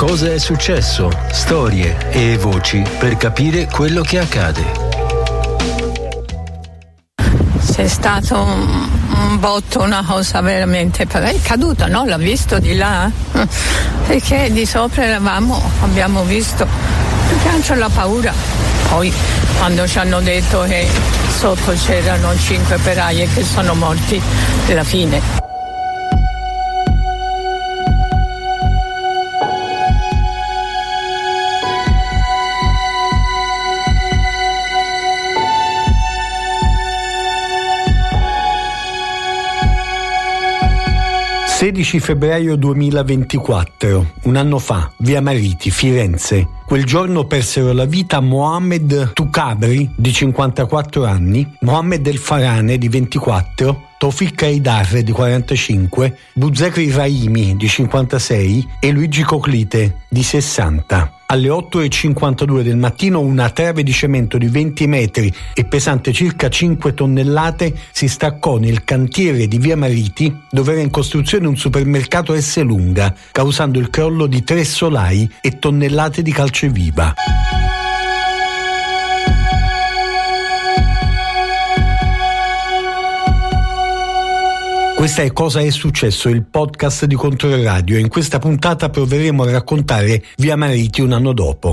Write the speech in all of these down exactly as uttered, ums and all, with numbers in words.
Cosa è successo? Storie e voci per capire quello che accade. C'è stato un, un botto, una cosa veramente, è caduta, no? L'ha visto di là? Perché di sopra eravamo, abbiamo visto il pianto e la paura. Poi quando ci hanno detto che sotto c'erano cinque operai che sono morti alla fine. sedici febbraio duemilaventiquattro, un anno fa, via Mariti, Firenze. Quel giorno persero la vita Mohammed Tukabri, di cinquantaquattro anni, Mohammed El Farane, di ventiquattro, Tawfiq Haidar, di quarantacinque, Buzekri Rahimi, di cinquantasei e Luigi Coclite, di sessanta. Alle otto e cinquantadue del mattino una trave di cemento di venti metri e pesante circa cinque tonnellate si staccò nel cantiere di via Mariti, dove era in costruzione un supermercato Esselunga, causando il crollo di tre solai e tonnellate di calceviva. Questa è Cosa è successo, il podcast di Controradio, e in questa puntata proveremo a raccontare via Mariti un anno dopo.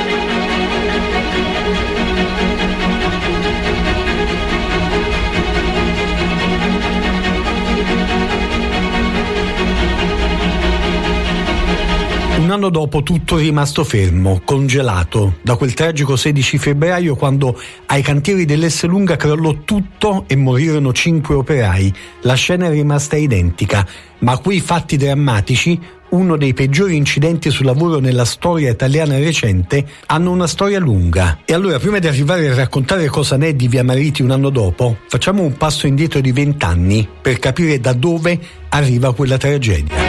Un anno dopo tutto è rimasto fermo, congelato, da quel tragico sedici febbraio quando ai cantieri dell'Esselunga crollò tutto e morirono cinque operai. La scena è rimasta identica, ma quei fatti drammatici, uno dei peggiori incidenti sul lavoro nella storia italiana recente, hanno una storia lunga. E allora, prima di arrivare a raccontare cosa ne è di via Mariti un anno dopo, facciamo un passo indietro di vent'anni per capire da dove arriva quella tragedia.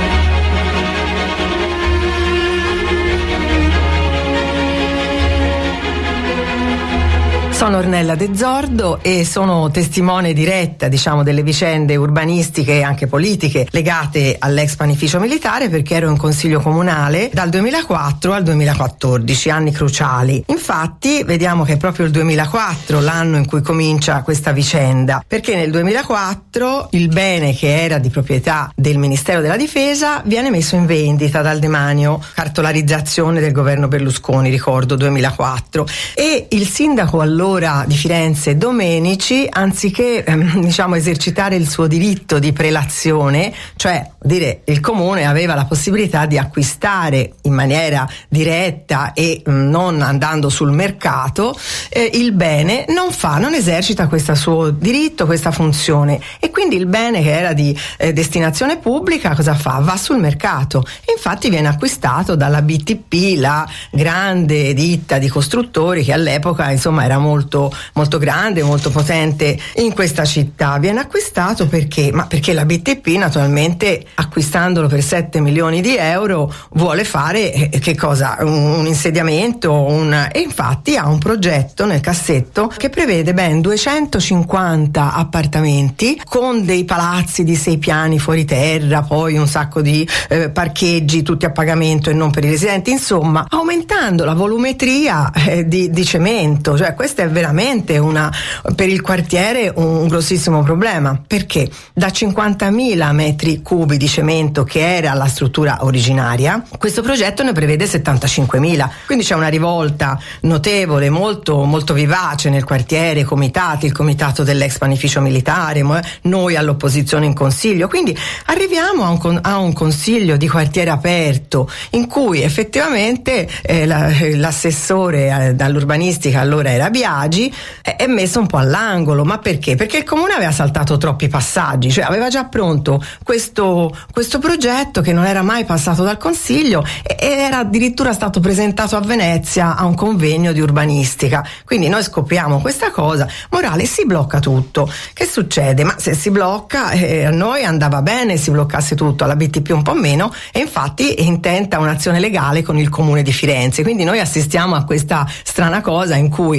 Sono Ornella De Zordo e sono testimone diretta, diciamo, delle vicende urbanistiche e anche politiche legate all'ex panificio militare, perché ero in consiglio comunale dal duemilaquattro al duemilaquattordici, anni cruciali. Infatti vediamo che è proprio il duemilaquattro l'anno in cui comincia questa vicenda, perché nel duemilaquattro il bene che era di proprietà del Ministero della Difesa viene messo in vendita dal demanio, cartolarizzazione del governo Berlusconi, ricordo duemilaquattro, e il sindaco allora di Firenze Domenici, anziché ehm, diciamo esercitare il suo diritto di prelazione, cioè dire il comune aveva la possibilità di acquistare in maniera diretta e mh, non andando sul mercato eh, il bene, non fa, non esercita questo suo diritto, questa funzione, e quindi il bene che era di eh, destinazione pubblica cosa fa? Va sul mercato, e infatti viene acquistato dalla B T P, la grande ditta di costruttori che all'epoca insomma era molto molto grande, molto potente in questa città. Viene acquistato perché? Ma perché la B T P naturalmente, acquistandolo per sette milioni di euro, vuole fare eh, che cosa? Un, un insediamento, un, e infatti ha un progetto nel cassetto che prevede ben duecentocinquanta appartamenti con dei palazzi di sei piani fuori terra, poi un sacco di eh, parcheggi tutti a pagamento e non per i residenti, insomma aumentando la volumetria eh, di, di cemento. Cioè questo è veramente una, per il quartiere un grossissimo problema, perché da cinquantamila metri cubi di cemento, che era la struttura originaria, questo progetto ne prevede settantacinquemila, quindi c'è una rivolta notevole, molto molto vivace nel quartiere, comitati, il comitato dell'ex panificio militare, noi all'opposizione in consiglio, quindi arriviamo a un, a un consiglio di quartiere aperto in cui effettivamente eh, la, l'assessore eh, dall'urbanistica allora era Biagi, è messo un po' all'angolo. Ma perché? Perché il comune aveva saltato troppi passaggi, cioè aveva già pronto questo, questo progetto che non era mai passato dal consiglio e era addirittura stato presentato a Venezia a un convegno di urbanistica. Quindi noi scopriamo questa cosa, morale, si blocca tutto. Che succede? Ma se si blocca, eh, a noi andava bene si bloccasse tutto, alla B T P un po' meno, e infatti intenta un'azione legale con il comune di Firenze. Quindi noi assistiamo a questa strana cosa in cui c'è il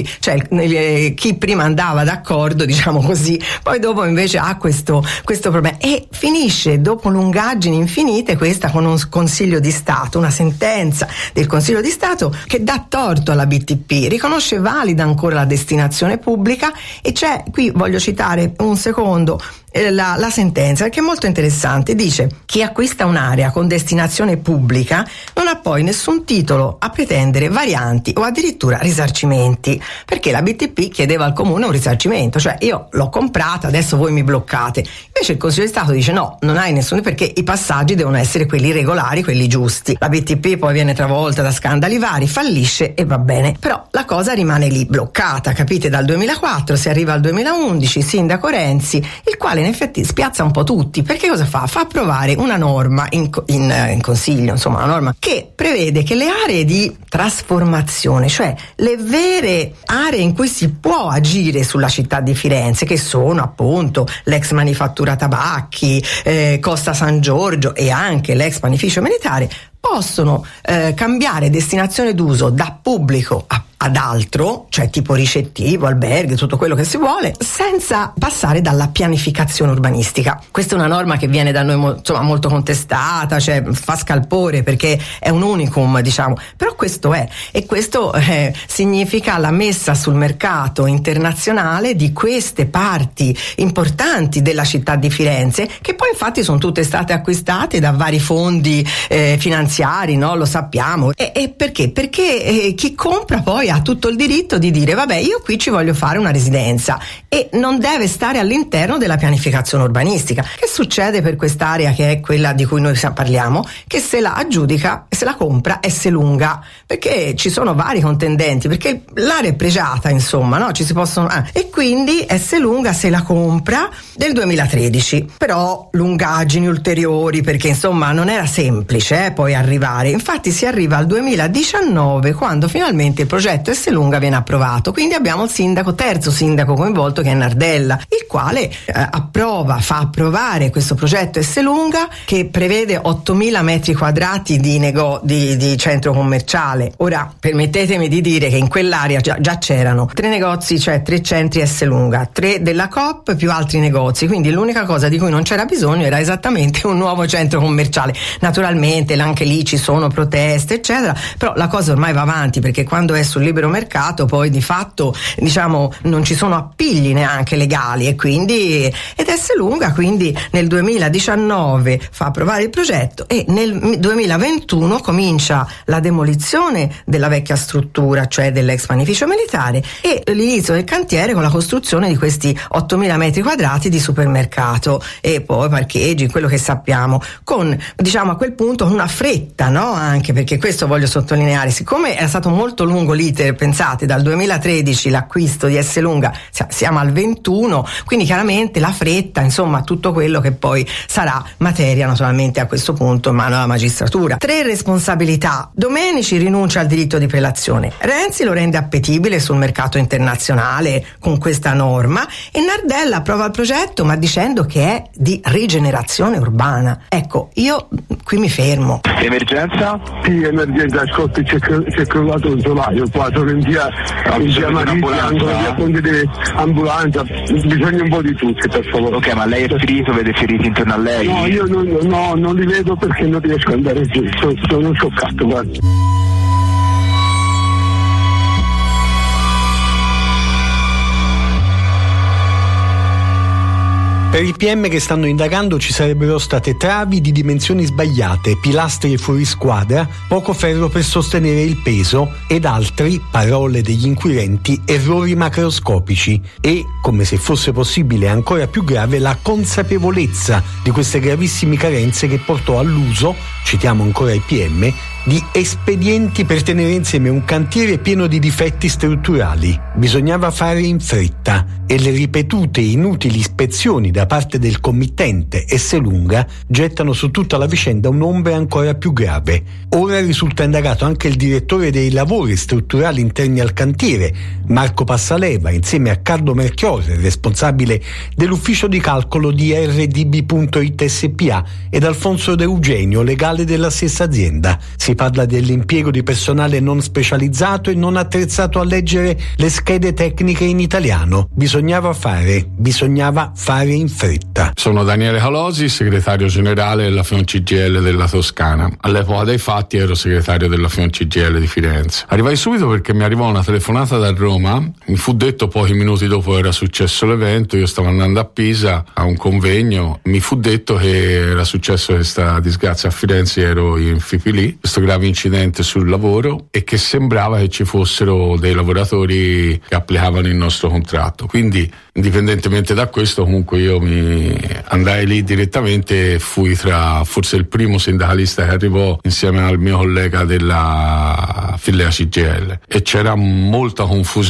eh, chi prima andava d'accordo, diciamo così, poi dopo invece ha questo, questo problema e finisce dopo lungaggini infinite questa con un Consiglio di Stato, una sentenza del Consiglio di Stato che dà torto alla B T P, riconosce valida ancora la destinazione pubblica e c'è, qui voglio citare un secondo La, la sentenza, che è molto interessante, dice: chi acquista un'area con destinazione pubblica non ha poi nessun titolo a pretendere varianti o addirittura risarcimenti, perché la B T P chiedeva al comune un risarcimento, cioè io l'ho comprata, adesso voi mi bloccate. Invece il Consiglio di Stato dice no, non hai nessuno, perché i passaggi devono essere quelli regolari, quelli giusti. La B T P poi viene travolta da scandali vari, fallisce e va bene, però la cosa rimane lì bloccata, capite? Dal duemilaquattro si arriva al duemilaundici, sindaco Renzi, il quale in effetti spiazza un po' tutti, perché cosa fa? Fa approvare una norma in, in, in consiglio, insomma una norma che prevede che le aree di trasformazione, cioè le vere aree in cui si può agire sulla città di Firenze, che sono appunto l'ex manifattura tabacchi, eh, Costa San Giorgio e anche l'ex panificio militare, possono eh, cambiare destinazione d'uso da pubblico a ad altro, cioè tipo ricettivo, alberghi, tutto quello che si vuole, senza passare dalla pianificazione urbanistica. Questa è una norma che viene da noi mo- insomma molto contestata, cioè fa scalpore perché è un unicum, diciamo, però questo è, e questo eh, significa la messa sul mercato internazionale di queste parti importanti della città di Firenze, che poi infatti sono tutte state acquistate da vari fondi eh, finanziari, no? Lo sappiamo. E, e perché? Perché eh, chi compra poi ha tutto il diritto di dire vabbè, io qui ci voglio fare una residenza, e non deve stare all'interno della pianificazione urbanistica. Che succede per quest'area che è quella di cui noi parliamo? Che se la aggiudica, se la compra Esselunga, perché ci sono vari contendenti, perché l'area è pregiata, insomma, no? Ci si possono ah. e quindi Esselunga se la compra del duemilatredici, però lungaggini ulteriori, perché insomma non era semplice eh, poi arrivare, infatti si arriva al duemiladiciannove quando finalmente il progetto Esselunga viene approvato, quindi abbiamo il sindaco, terzo sindaco coinvolto, che è Nardella, il quale eh, approva, fa approvare questo progetto Esselunga che prevede ottomila metri quadrati di, nego- di, di centro commerciale. Ora permettetemi di dire che in quell'area già, già c'erano tre negozi, cioè tre centri Esselunga, tre della Coop più altri negozi, quindi l'unica cosa di cui non c'era bisogno era esattamente un nuovo centro commerciale. Naturalmente anche lì ci sono proteste eccetera, però la cosa ormai va avanti, perché quando è sul libero mercato poi di fatto diciamo non ci sono appigli neanche legali, e quindi ed Esselunga quindi nel duemiladiciannove fa approvare il progetto e nel duemilaventuno comincia la demolizione della vecchia struttura, cioè dell'ex panificio militare, e l'inizio del cantiere con la costruzione di questi ottomila metri quadrati di supermercato e poi parcheggi, quello che sappiamo, con diciamo a quel punto una fretta, no? Anche perché questo voglio sottolineare, siccome è stato molto lungo l'iter, pensate dal duemilatredici l'acquisto di Esselunga, siamo al ventuno, quindi chiaramente la fretta, insomma tutto quello che poi sarà materia naturalmente a questo punto in mano alla magistratura. Tre responsabilità: Domenici rinuncia al diritto di prelazione, Renzi lo rende appetibile sul mercato internazionale con questa norma e Nardella approva il progetto ma dicendo che è di rigenerazione urbana. Ecco, io qui mi fermo. Emergenza? Sì, emergenza, ascolti, c'è, c'è crollato un solaio qua, sono in via, in via Marittima, ancora via Ponte di Ambulanza, bisogna un po' di tutti per favore. Ok, ma lei è ferito, vede feriti intorno a lei? No, io non, no, non li vedo perché non riesco ad andare giù, sono, sono scioccato, guarda. Per i P M che stanno indagando ci sarebbero state travi di dimensioni sbagliate, pilastri fuori squadra, poco ferro per sostenere il peso ed altri, parole degli inquirenti, errori macroscopici e, come se fosse possibile ancora più grave, la consapevolezza di queste gravissime carenze che portò all'uso, citiamo ancora i P M, di espedienti per tenere insieme un cantiere pieno di difetti strutturali. Bisognava fare in fretta e le ripetute e inutili ispezioni da parte del committente Esselunga gettano su tutta la vicenda un'ombra ancora più grave. Ora risulta indagato anche il direttore dei lavori strutturali interni al cantiere, Marco Passaleva, insieme a Carlo Melchiorre, responsabile dell'ufficio di calcolo di R D B punto it S P A, ed Alfonso De Eugenio, legale della stessa azienda. Si Si parla dell'impiego di personale non specializzato e non attrezzato a leggere le schede tecniche in italiano. Bisognava fare, bisognava fare in fretta. Sono Daniele Calosi, segretario generale della F I O N C G I L della Toscana. All'epoca dei fatti ero segretario della F I O N C G I L di Firenze. Arrivai subito perché mi arrivò una telefonata da Roma. Mi fu detto pochi minuti dopo era successo l'evento, io stavo andando a Pisa a un convegno, mi fu detto che era successo questa disgrazia a Firenze, ero in Fipili, questo grave incidente sul lavoro, e che sembrava che ci fossero dei lavoratori che applicavano il nostro contratto. Quindi, indipendentemente da questo, comunque io mi andai lì direttamente e fui tra forse il primo sindacalista che arrivò insieme al mio collega della Filea C G I L, e c'era molta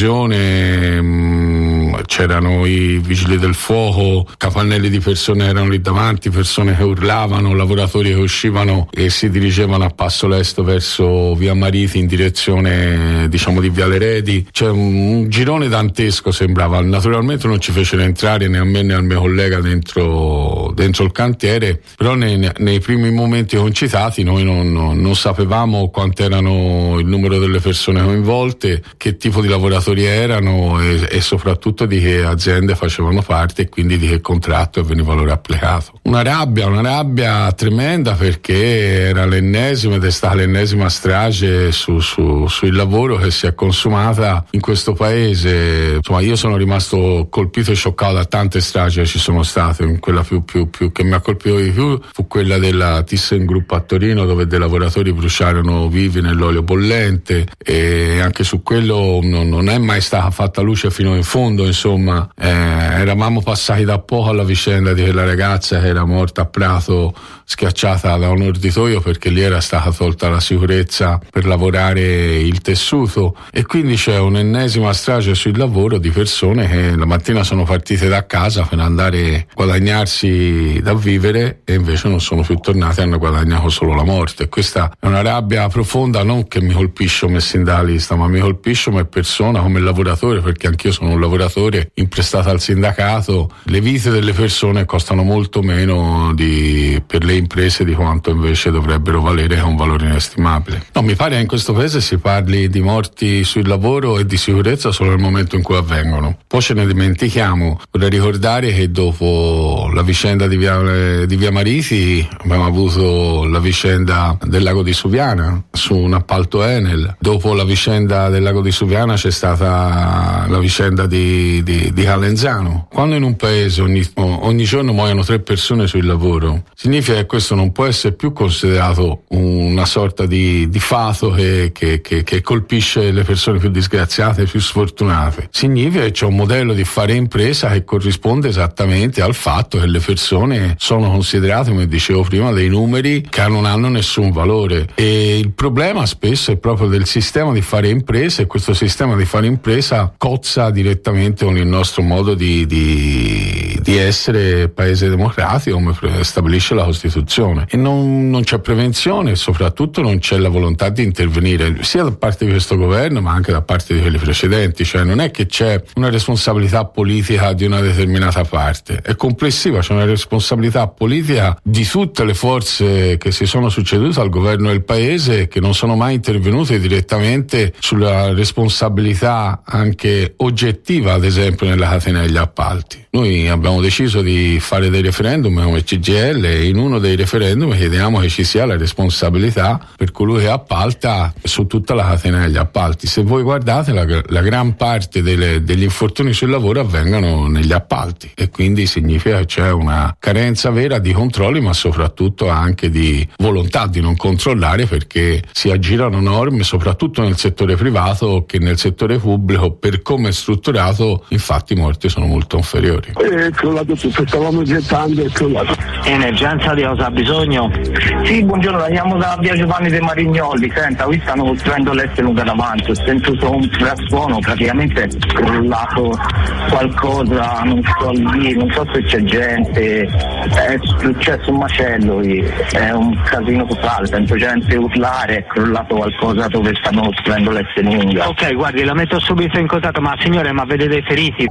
confusione, c'erano i vigili del fuoco, capannelli di persone erano lì davanti, persone che urlavano, lavoratori che uscivano e si dirigevano a passo lesto verso via Mariti in direzione, diciamo, di Viale Redi. Cioè un girone dantesco sembrava. Naturalmente non ci fecero entrare né a me né al mio collega dentro, dentro il cantiere, però nei, nei primi momenti concitati noi non, non, non sapevamo quanto erano il numero delle persone coinvolte, che tipo di lavoratori erano e, e soprattutto di che aziende facevano parte e quindi di che contratto veniva loro applicato. Una rabbia, una rabbia tremenda, perché era l'ennesima ed è stata l'ennesima strage su, su, sul lavoro che si è consumata in questo paese. Insomma, io sono rimasto colpito e scioccato da tante stragi che ci sono state. Quella più, più, più che mi ha colpito di più fu quella della ThyssenKrupp a Torino, dove dei lavoratori bruciarono vivi nell'olio bollente, e anche su quello non, non è mai stata fatta luce fino in fondo. Insomma, eh, eravamo passati da poco alla vicenda di quella ragazza che era morta a Prato schiacciata da un orditoio perché lì era stata tolta la sicurezza per lavorare il tessuto, e quindi c'è un'ennesima strage sul lavoro di persone che la mattina sono partite da casa per andare a guadagnarsi da vivere e invece non sono più tornate, hanno guadagnato solo la morte. Questa è una rabbia profonda, non che mi colpisce come sindacalista, ma mi colpisce come persona, come lavoratore, perché anch'io sono un lavoratore imprestato al sindacato. Le vite delle persone costano molto meno di, per le imprese, di quanto invece dovrebbero valere, che è un valore inestimabile. No, mi pare che in questo paese si parli di morti sul lavoro e di sicurezza solo nel momento in cui avvengono. Poi ce ne dimentichiamo. Vorrei ricordare che dopo la vicenda di via, di via Mariti abbiamo avuto la vicenda del lago di Suviana su un appalto Enel. Dopo la vicenda del lago di Suviana c'è stata la vicenda di, di, di Calenzano. Quando in un paese ogni, ogni giorno muoiono tre persone sul lavoro, significa che questo non può essere più considerato una sorta di, di fato che, che, che, che colpisce le persone più disgraziate, più sfortunate. Significa che c'è un modello di fare impresa che corrisponde esattamente al fatto che le persone sono considerate, come dicevo prima, dei numeri che non hanno nessun valore. E il problema spesso è proprio del sistema di fare impresa, e questo sistema di fare impresa cozza direttamente con il nostro modo di, di, di essere paese democratico, come stabilisce la Costituzione. E non, non c'è prevenzione, e soprattutto non c'è la volontà di intervenire sia da parte di questo governo ma anche da parte di quelli precedenti. Cioè non è che c'è una responsabilità politica di una determinata parte, è complessiva, c'è una responsabilità politica di tutte le forze che si sono succedute al governo del paese e che non sono mai intervenute direttamente sulla responsabilità anche oggettiva, ad esempio nella catena degli appalti. Noi abbiamo deciso di fare dei referendum come C G I L, e in uno dei referendum chiediamo che ci sia la responsabilità per colui che appalta su tutta la catena degli appalti. Se voi guardate, la, la gran parte delle, degli infortuni sul lavoro avvengono negli appalti, e quindi significa che c'è una carenza vera di controlli, ma soprattutto anche di volontà di non controllare, perché si aggirano norme soprattutto nel settore privato, che nel settore pubblico, per come è strutturato, infatti i morti sono molto inferiori. È crollato tutto, stavamo gettando, è crollato. Emergenza, di cosa ha bisogno? Sì, buongiorno, andiamo da via Giovanni De Marignoli. Senta, qui stanno costruendo l'Este lunga davanti, ho sentito un frastuono, praticamente è crollato qualcosa, non so lì, non so se c'è gente, è successo un macello lì, è un casino totale, sento gente urlare, è crollato qualcosa dove stanno costruendo l'Este lunga. Ok, guardi, la metto subito in contatto, ma signore, ma vede dei feriti?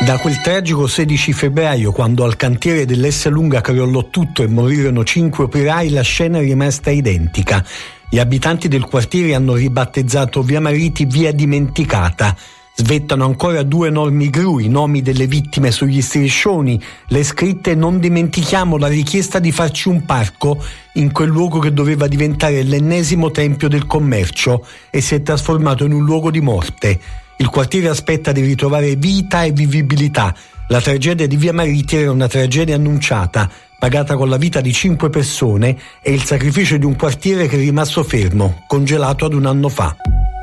Da quel tragico sedici febbraio, quando al cantiere dell'Esselunga crollò tutto e morirono cinque operai, la scena è rimasta identica. Gli abitanti del quartiere hanno ribattezzato Via Mariti Via Dimenticata. Svettano ancora due enormi gru, i nomi delle vittime sugli striscioni, le scritte "Non dimentichiamo la richiesta di farci un parco" in quel luogo che doveva diventare l'ennesimo tempio del commercio e si è trasformato in un luogo di morte. Il quartiere aspetta di ritrovare vita e vivibilità. La tragedia di Via Mariti era una tragedia annunciata, pagata con la vita di cinque persone e il sacrificio di un quartiere che è rimasto fermo, congelato ad un anno fa.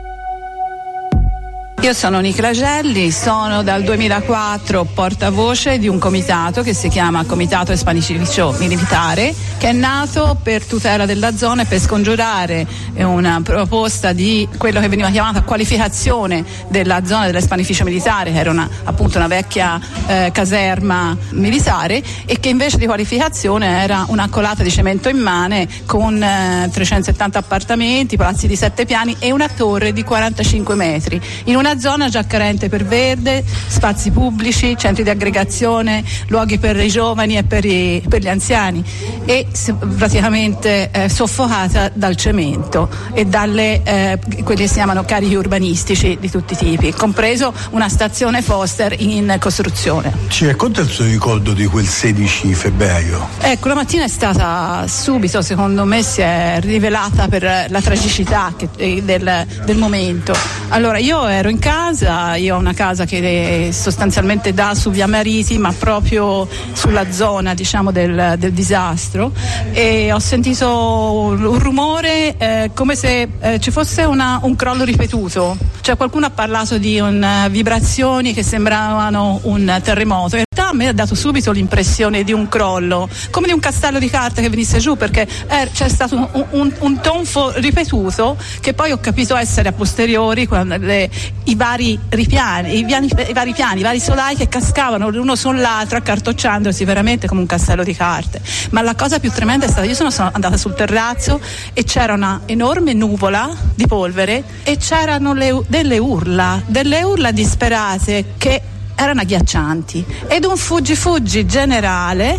Io sono Nicola Gelli, sono dal duemilaquattro portavoce di un comitato che si chiama Comitato Spanificio Militare, che è nato per tutela della zona e per scongiurare una proposta di quello che veniva chiamata qualificazione della zona dell'Spanificio Militare, che era una, appunto una vecchia eh, caserma militare, e che invece di qualificazione era una colata di cemento immane con eh, trecentosettanta appartamenti, palazzi di sette piani e una torre di quarantacinque metri, in una zona già carente per verde, spazi pubblici, centri di aggregazione, luoghi per i giovani e per, i, per gli anziani, e praticamente eh, soffocata dal cemento e dalle eh, quelli che si chiamano carichi urbanistici di tutti i tipi, compreso una stazione Foster in costruzione. Ci racconta il suo ricordo di quel sedici febbraio? Ecco, la mattina è stata subito, secondo me, si è rivelata per la tragicità che, del, del momento. Allora, io ero in casa, io ho una casa che sostanzialmente dà su Via Mariti, ma proprio sulla zona, diciamo, del, del disastro, e ho sentito un rumore eh, come se eh, ci fosse una, un crollo ripetuto. Cioè, qualcuno ha parlato di un, uh, vibrazioni che sembravano un terremoto. In realtà a me ha dato subito l'impressione di un crollo, come di un castello di carte che venisse giù, perché eh, c'è stato un, un, un tonfo ripetuto che poi ho capito essere a posteriori, quando le, i vari ripiani, i, piani, i vari piani, i vari solai che cascavano l'uno sull'altro, accartocciandosi veramente come un castello di carte. Ma la cosa più tremenda è stata, io sono, sono andata sul terrazzo e c'era una enorme nuvola di polvere e c'erano le, delle urla, delle urla disperate che erano agghiaccianti, ed un fuggi-fuggi generale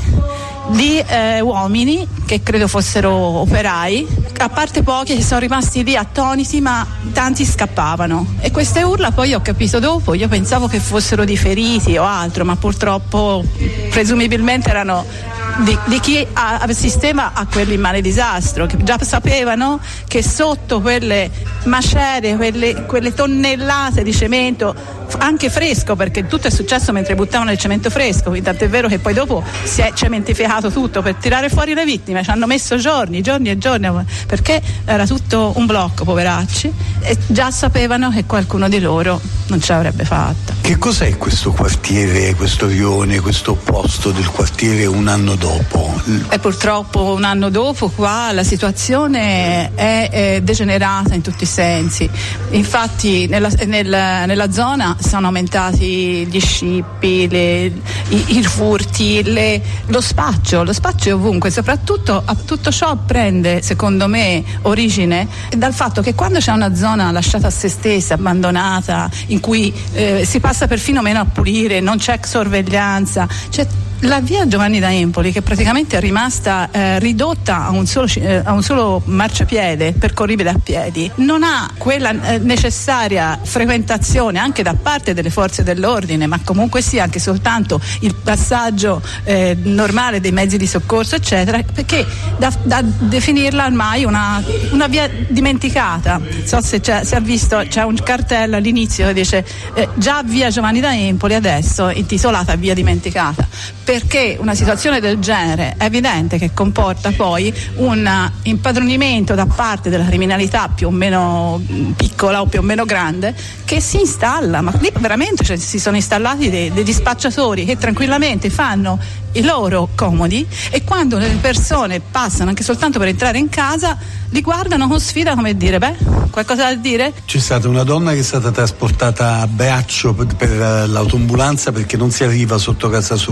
di eh, uomini che credo fossero operai, a parte pochi che sono rimasti lì attoniti, ma tanti scappavano. E queste urla poi ho capito dopo, io pensavo che fossero di feriti o altro, ma purtroppo presumibilmente erano di, di chi assisteva a quell'immane disastro, che già sapevano che sotto quelle macerie, quelle, quelle tonnellate di cemento, anche fresco, perché tutto è successo mentre buttavano il cemento fresco, tant'è vero che poi dopo si è cementificato tutto per tirare fuori le vittime, ci hanno messo giorni, giorni e giorni, perché era tutto un blocco, poveracci, e già sapevano che qualcuno di loro non ce l'avrebbe fatta. Che cos'è questo quartiere, questo rione, questo posto del quartiere un anno dopo? E purtroppo un anno dopo qua la situazione è, è degenerata in tutti i sensi. Infatti nella, nel, nella zona sono aumentati gli scippi, le, i, i furti, le, lo spaccio, lo spaccio è ovunque. Soprattutto a tutto ciò prende, secondo me, origine dal fatto che quando c'è una zona lasciata a se stessa, abbandonata, in cui eh, si passa perfino meno a pulire, non c'è sorveglianza, c'è la via Giovanni da Empoli, che praticamente è rimasta eh, ridotta a un, solo, eh, a un solo marciapiede percorribile a piedi, non ha quella eh, necessaria frequentazione anche da parte delle forze dell'ordine, ma comunque sia anche soltanto il passaggio eh, normale dei mezzi di soccorso eccetera, perché da, da definirla ormai una, una via dimenticata. Non so se c'è, se ha visto, c'è un cartello all'inizio che dice eh, già via Giovanni da Empoli, adesso intitolata via dimenticata, perché una situazione del genere è evidente che comporta poi un impadronimento da parte della criminalità più o meno piccola o più o meno grande, che si installa, ma lì veramente cioè, si sono installati dei, degli spacciatori che tranquillamente fanno i loro comodi, e quando le persone passano anche soltanto per entrare in casa li guardano con sfida, come dire, beh, qualcosa da dire? C'è stata una donna che è stata trasportata a braccio per, per l'autoambulanza perché non si arriva sotto casa sua. Non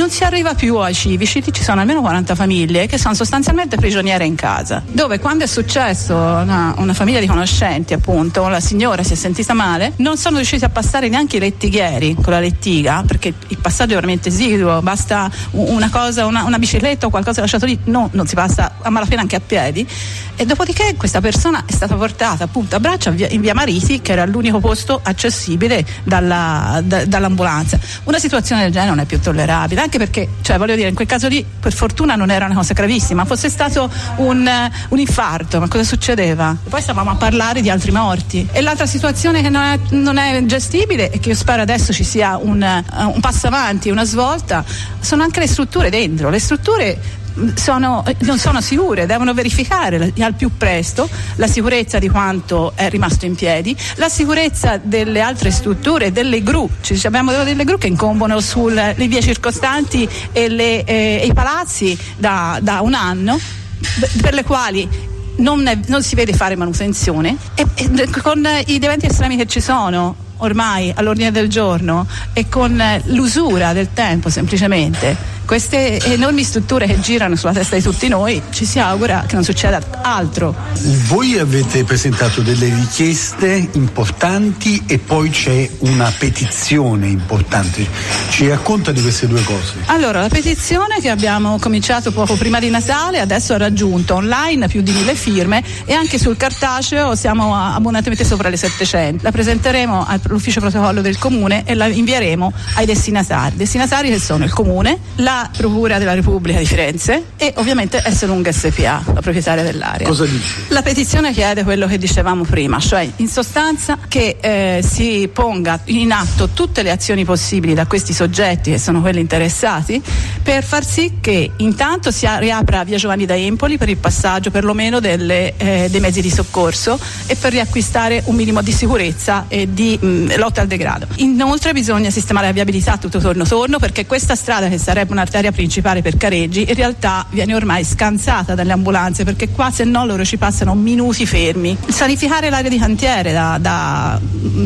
non si arriva più ai civici, ci sono almeno quaranta famiglie che sono sostanzialmente prigioniere in casa, dove quando è successo una, una famiglia di conoscenti, appunto, la signora si è sentita male, non sono riusciti a passare neanche i lettighieri con la lettiga, perché il passaggio è veramente esiguo, basta una cosa, una, una bicicletta o qualcosa lasciato lì, no, non si passa a malapena anche a piedi. E dopodiché questa persona è stata portata appunto a braccia in via Mariti, che era l'unico posto accessibile dalla, da, dall'ambulanza. Una situazione del genere non è più tollerabile, anche perché, cioè, voglio dire, in quel caso lì per fortuna non era una cosa gravissima, fosse stato un, un infarto, ma cosa succedeva? E poi stavamo a parlare di altri morti. E l'altra situazione che non è, non è gestibile, e che io spero adesso ci sia un, un passo avanti, una svolta, sono anche le strutture dentro. Le strutture Sono, non sono sicure, devono verificare al più presto la sicurezza di quanto è rimasto in piedi, la sicurezza delle altre strutture, delle gru. Ci abbiamo delle gru che incombono sulle vie circostanti e, le, eh, e i palazzi da, da un anno, per le quali non, è, non si vede fare manutenzione, e, e con i eventi estremi che ci sono ormai all'ordine del giorno e con l'usura del tempo, semplicemente queste enormi strutture che girano sulla testa di tutti noi, ci si augura che non succeda altro. Voi avete presentato delle richieste importanti e poi c'è una petizione importante. Ci racconta di queste due cose? Allora, la petizione che abbiamo cominciato poco prima di Natale adesso ha raggiunto online più di mille firme, e anche sul cartaceo siamo abbondantemente sopra le settecento. La presenteremo all'ufficio protocollo del comune e la invieremo ai destinatari. Destinatari che sono il comune, la Procura della Repubblica di Firenze e ovviamente S Lunga S P A, la proprietaria dell'area. Cosa dice? La petizione chiede quello che dicevamo prima, cioè in sostanza che eh, si ponga in atto tutte le azioni possibili da questi soggetti, che sono quelli interessati, per far sì che intanto si riapra via Giovanni da Empoli per il passaggio perlomeno delle, eh, dei mezzi di soccorso e per riacquistare un minimo di sicurezza e di mh, lotta al degrado. Inoltre bisogna sistemare la viabilità tutto torno torno, perché questa strada, che sarebbe un'arteria principale per Careggi, in realtà viene ormai scansata dalle ambulanze, perché qua se no loro ci passano minuti fermi. Sanificare l'area di cantiere da, da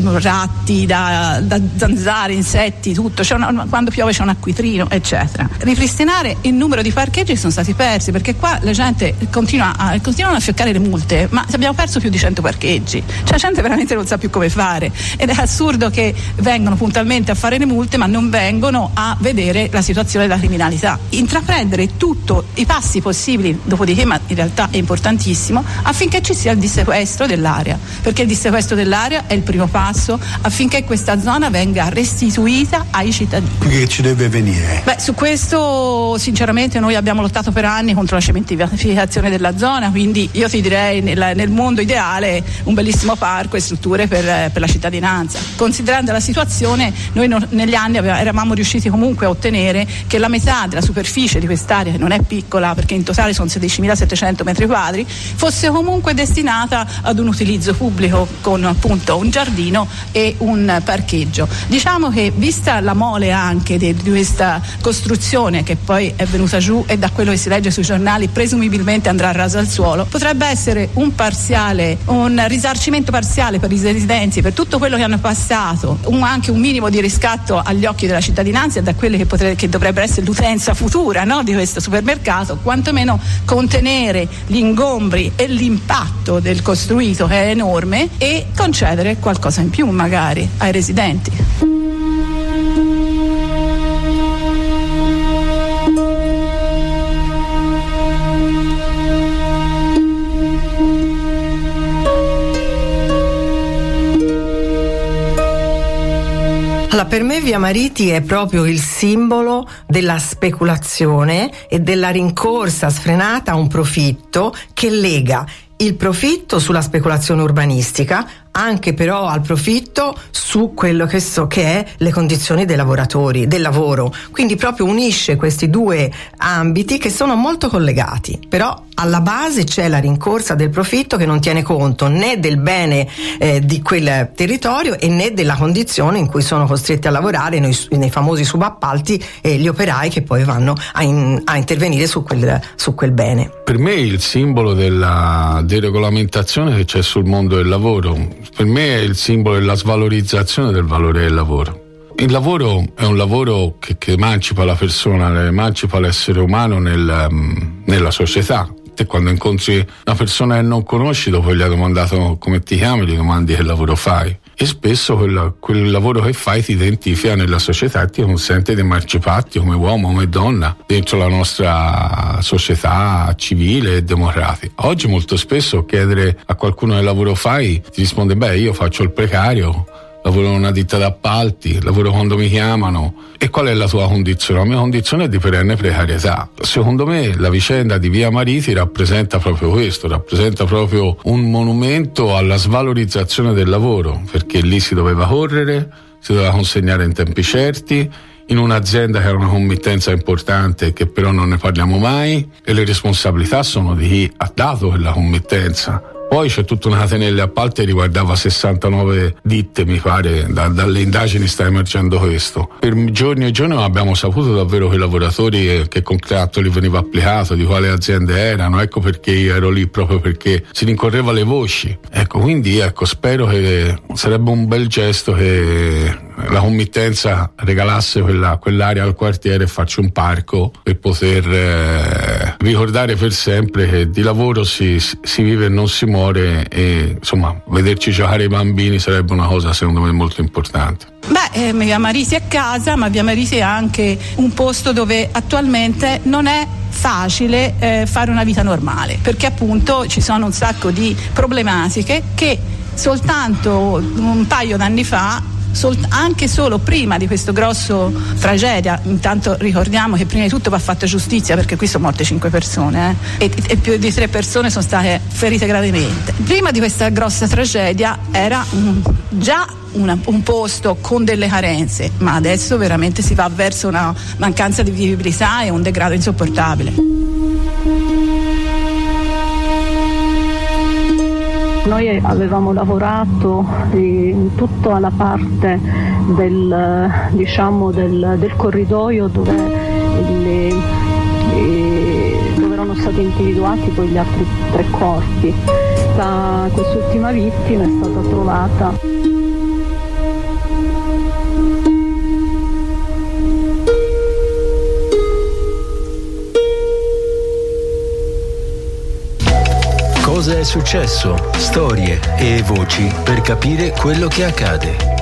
ratti, da, da zanzare, insetti, tutto, c'è una, quando piove c'è un acquitrino, eccetera. Ripristinare il numero di parcheggi che sono stati persi, perché qua la gente continua a, continuano a fioccare le multe, ma abbiamo perso più di cento parcheggi, cioè la gente veramente non sa più come fare, ed è assurdo che vengono puntualmente a fare le multe ma non vengono a vedere la situazione della criminalità. Intraprendere tutti i passi possibili, dopodiché, ma in realtà è importantissimo, affinché ci sia il dissequestro dell'area, perché il dissequestro dell'area è il primo passo affinché questa zona venga restituita ai cittadini. Che ci deve venire? Beh, su questo sinceramente noi abbiamo lottato per anni contro la cementificazione della zona, quindi io ti direi nel, nel mondo ideale un bellissimo parco e strutture per, per la cittadinanza. Considerando la situazione, noi non, negli anni aveva, eravamo riusciti comunque a ottenere che la metà della superficie di quest'area, che non è piccola perché in totale sono sedicimilasettecento metri quadri, fosse comunque destinata ad un utilizzo pubblico con appunto un giardino e un parcheggio. Diciamo che vista la mole anche di, di questa costruzione, che poi è venuta giù e da quello che si legge sui giornali presumibilmente andrà rasa al suolo, potrebbe essere un parziale, un risarcimento parziale per i residenti, per tutto quello che hanno passato, un, anche un minimo di riscatto agli occhi della cittadinanza e da quelle che, potrebbe, che dovrebbe essere l'utenza futura, no, di questo supermercato, quantomeno contenere gli ingombri e l'impatto del costruito, che è enorme, e concedere qualcosa in più magari ai residenti. Allora, per me via Mariti è proprio il simbolo della speculazione e della rincorsa sfrenata a un profitto che lega il profitto sulla speculazione urbanistica, anche però al profitto su quello che so che è le condizioni dei lavoratori, del lavoro. Quindi proprio unisce questi due ambiti che sono molto collegati, però alla base c'è la rincorsa del profitto che non tiene conto né del bene eh, di quel territorio e né della condizione in cui sono costretti a lavorare nei, nei famosi subappalti e gli operai che poi vanno a, in, a intervenire su quel, su quel bene. Per me il simbolo della deregolamentazione che c'è sul mondo del lavoro, per me è il simbolo della svalorizzazione del valore del lavoro. Il lavoro è un lavoro che, che emancipa la persona, emancipa l'essere umano nel, nella società. Te quando incontri una persona che non conosci, dopo gli hai domandato come ti chiami, gli domandi che lavoro fai. E spesso quel, quel lavoro che fai ti identifica nella società e ti consente di emanciparti come uomo, come donna dentro la nostra società civile e democratica. Oggi molto spesso chiedere a qualcuno che lavoro fai ti risponde: beh, io faccio il precario, lavoro in una ditta d'appalti, lavoro quando mi chiamano. E qual è la tua condizione? La mia condizione è di perenne precarietà. Secondo me la vicenda di Via Mariti rappresenta proprio questo, rappresenta proprio un monumento alla svalorizzazione del lavoro, perché lì si doveva correre, si doveva consegnare in tempi certi, in un'azienda che era una committenza importante, che però non ne parliamo mai, e le responsabilità sono di chi ha dato quella committenza. Poi c'è tutta una catena degli appalti che riguardava sessantanove ditte, mi pare, da, dalle indagini sta emergendo questo. Per giorni e giorni non abbiamo saputo davvero che lavoratori, che contratto gli veniva applicato, di quale aziende erano. Ecco perché io ero lì, proprio perché si rincorreva le voci. Ecco, quindi ecco, spero che sarebbe un bel gesto che la committenza regalasse quella, quell'area al quartiere e farci un parco per poter eh, ricordare per sempre che di lavoro si, si vive e non si muore, e insomma vederci giocare i bambini sarebbe una cosa secondo me molto importante. Beh, eh, Via Mariti è casa, ma Via Mariti è anche un posto dove attualmente non è facile eh, fare una vita normale, perché appunto ci sono un sacco di problematiche che soltanto un paio d'anni fa, Sol- anche solo prima di questo grosso tragedia, intanto ricordiamo che prima di tutto va fatta giustizia, perché qui sono morte cinque persone eh, e, e più di tre persone sono state ferite gravemente. Prima di questa grossa tragedia era un, già una, un posto con delle carenze, ma adesso veramente si va verso una mancanza di vivibilità e un degrado insopportabile. Noi avevamo lavorato in tutta la parte del, diciamo, del, del corridoio dove, le, dove erano stati individuati poi gli altri tre corpi. Da quest'ultima vittima è stata trovata Cosa è successo? Storie e voci per capire quello che accade.